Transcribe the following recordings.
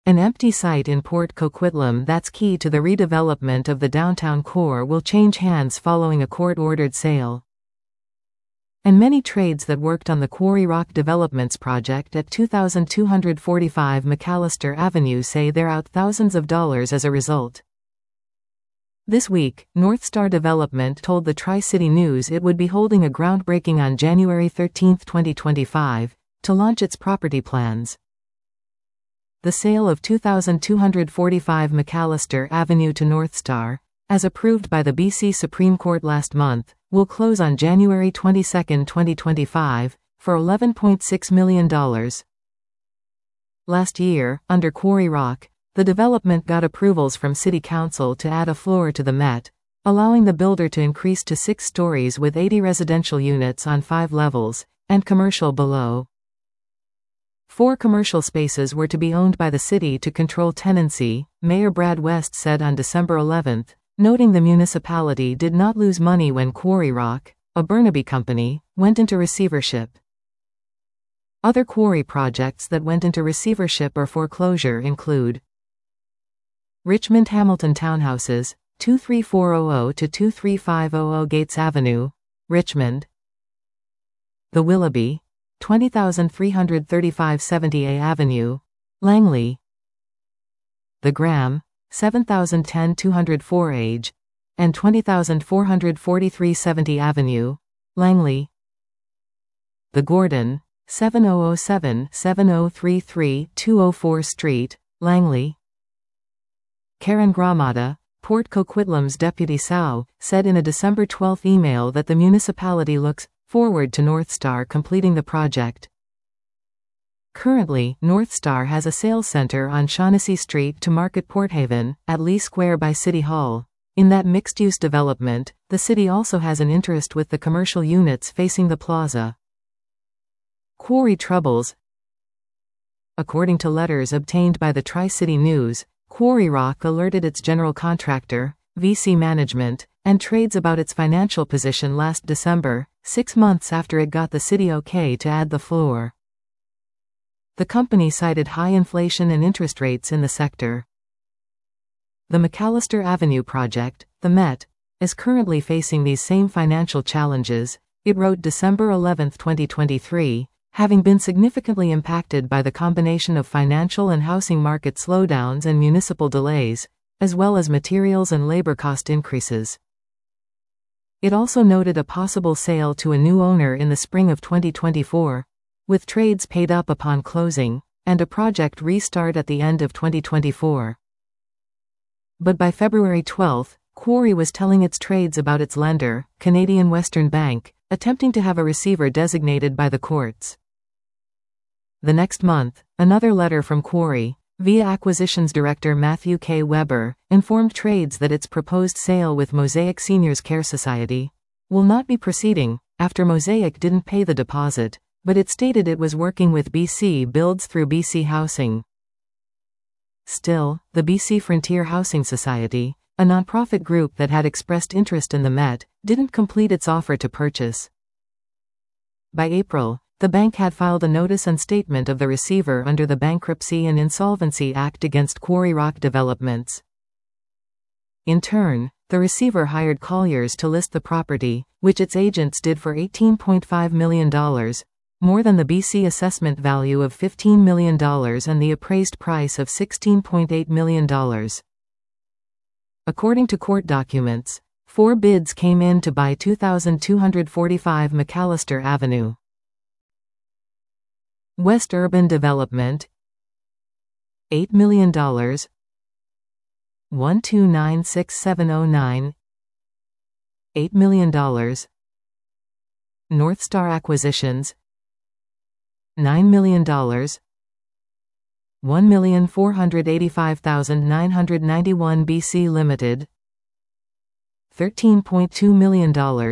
An empty site in Port Coquitlam that's key to the redevelopment of the downtown core will change hands following a court-ordered sale. And many trades that worked on the Quarry Rock Developments project at 2245 McAllister Avenue say they're out thousands of dollars as a result. This week, Northstar Development told the Tri-City News it would be holding a groundbreaking on January 13, 2025, to launch its property plans. The sale of 2245 McAllister Avenue to Northstar, as approved by the BC Supreme Court last month, will close on January 22, 2025, for $11.6 million. Last year, under Quarry Rock, the development got approvals from City Council to add a floor to the Met, allowing the builder to increase to 6 stories with 80 residential units on 5 levels, and commercial below. 4 commercial spaces were to be owned by the city to control tenancy, Mayor Brad West said on December 11, noting the municipality did not lose money when Quarry Rock, a Burnaby company, went into receivership. Other quarry projects that went into receivership or foreclosure include Richmond Hamilton Townhouses, 23400 to 23500 Gates Avenue, Richmond. The Willoughby, 20,335 70A Avenue, Langley. The Graham, 7,010 204 Age, and 20,443 70 Avenue, Langley. The Gordon, 7007 7033 204 Street, Langley. Karen Gramada, Port Coquitlam's Deputy SAU, said in a December 12 email that the municipality looks forward to Northstar completing the project. Currently, Northstar has a sales center on Shaughnessy Street to Market Porthaven, at Lee Square by City Hall. In that mixed-use development, the city also has an interest with the commercial units facing the plaza. Quarry troubles. According to letters obtained by the Tri-City News, Quarry Rock alerted its general contractor, VC Management, and Trades about its financial position last December, 6 months after it got the city okay to add the floor. The company cited high inflation and interest rates in the sector. The McAllister Avenue project, the Met, is currently facing these same financial challenges, it wrote December 11, 2023, having been significantly impacted by the combination of financial and housing market slowdowns and municipal delays, as well as materials and labor cost increases. It also noted a possible sale to a new owner in the spring of 2024, with trades paid up upon closing, and a project restart at the end of 2024. But by February 12, Quarry was telling its trades about its lender, Canadian Western Bank, attempting to have a receiver designated by the courts. The next month, another letter from Quarry, via Acquisitions Director Matthew K. Weber, informed trades that its proposed sale with Mosaic Seniors Care Society will not be proceeding, after Mosaic didn't pay the deposit, but it stated it was working with BC Builds through BC Housing. Still, the BC Frontier Housing Society, a nonprofit group that had expressed interest in the Met, didn't complete its offer to purchase. By April, the bank had filed a notice and statement of the receiver under the Bankruptcy and Insolvency Act against Quarry Rock Developments. In turn, the receiver hired Colliers to list the property, which its agents did for $18.5 million, more than the BC assessment value of $15 million and the appraised price of $16.8 million. According to court documents, 4 bids came in to buy 2245 McAllister Avenue. West Urban Development, $8 million. 1296709, $8 million. Northstar Acquisitions, $9 million. 1,485,991 BC Limited, $13.2 million.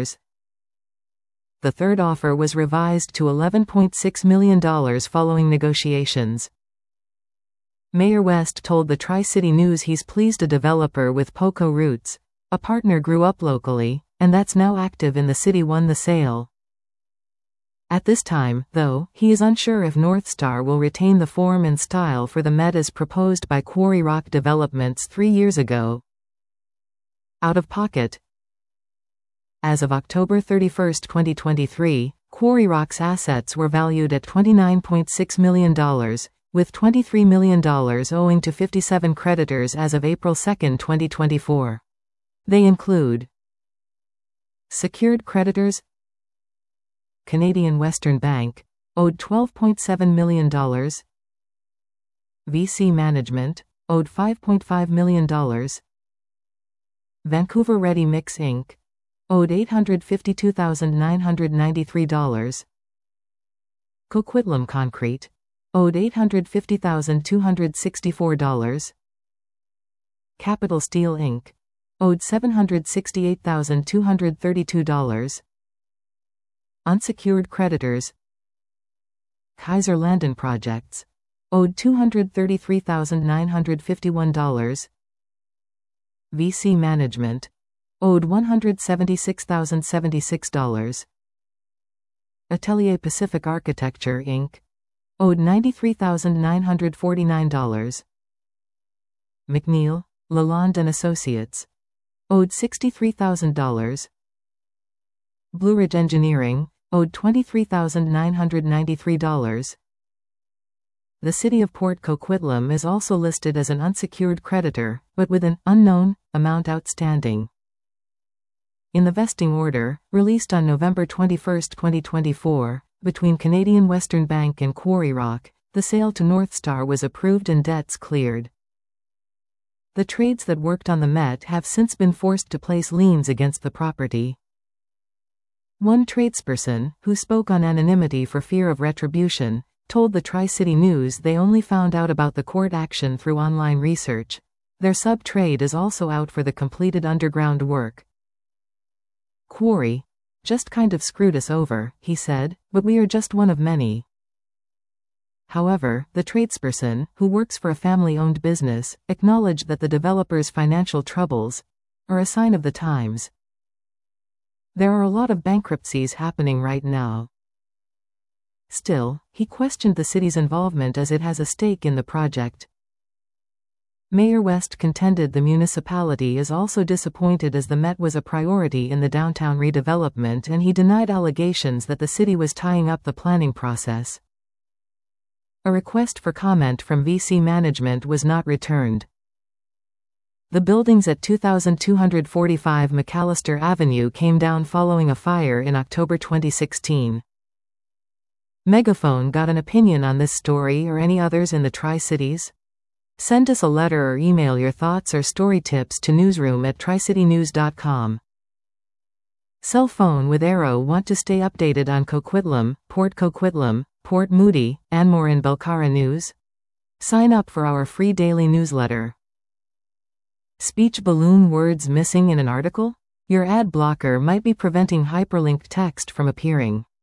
The third offer was revised to $11.6 million following negotiations. Mayor West told the Tri-City News he's pleased a developer with Poco roots, a partner grew up locally, and that's now active in the city won the sale. At this time, though, he is unsure if Northstar will retain the form and style for the Met as proposed by Quarry Rock Developments 3 years ago. Out of pocket. As of October 31, 2023, Quarry Rock's assets were valued at $29.6 million, with $23 million owing to 57 creditors as of April 2, 2024. They include secured creditors. Canadian Western Bank owed $12.7 million. VC Management owed $5.5 million. Vancouver Ready Mix Inc. owed $852,993. Coquitlam Concrete owed $850,264. Capital Steel Inc. owed $768,232. Unsecured creditors. Kaiser Landon Projects owed $233,951. VC Management owed $176,076. Atelier Pacific Architecture Inc. owed $93,949. McNeil, Lalonde and Associates owed $63,000. Blue Ridge Engineering owed $23,993. The City of Port Coquitlam is also listed as an unsecured creditor, but with an unknown amount outstanding. In the vesting order, released on November 21, 2024, between Canadian Western Bank and Quarry Rock, the sale to Northstar was approved and debts cleared. The trades that worked on the Met have since been forced to place liens against the property. One tradesperson, who spoke on anonymity for fear of retribution, told the Tri-City News they only found out about the court action through online research. Their sub-trade is also out for the completed underground work. Quarry just kind of screwed us over, he said, but we are just one of many. However, the tradesperson, who works for a family-owned business, acknowledged that the developer's financial troubles are a sign of the times. There are a lot of bankruptcies happening right now. Still, he questioned the city's involvement as it has a stake in the project. Mayor West contended the municipality is also disappointed as the Met was a priority in the downtown redevelopment, and he denied allegations that the city was tying up the planning process. A request for comment from VC Management was not returned. The buildings at 2245 McAllister Avenue came down following a fire in October 2016. Megaphone got an opinion on this story or any others in the Tri-Cities? Send us a letter or email your thoughts or story tips to newsroom@tricitynews.com. Cell phone with Arrow want to stay updated on Coquitlam, Port Moody, Anmore and Belcara News? Sign up for our free daily newsletter. Speech balloon words missing in an article? Your ad blocker might be preventing hyperlinked text from appearing.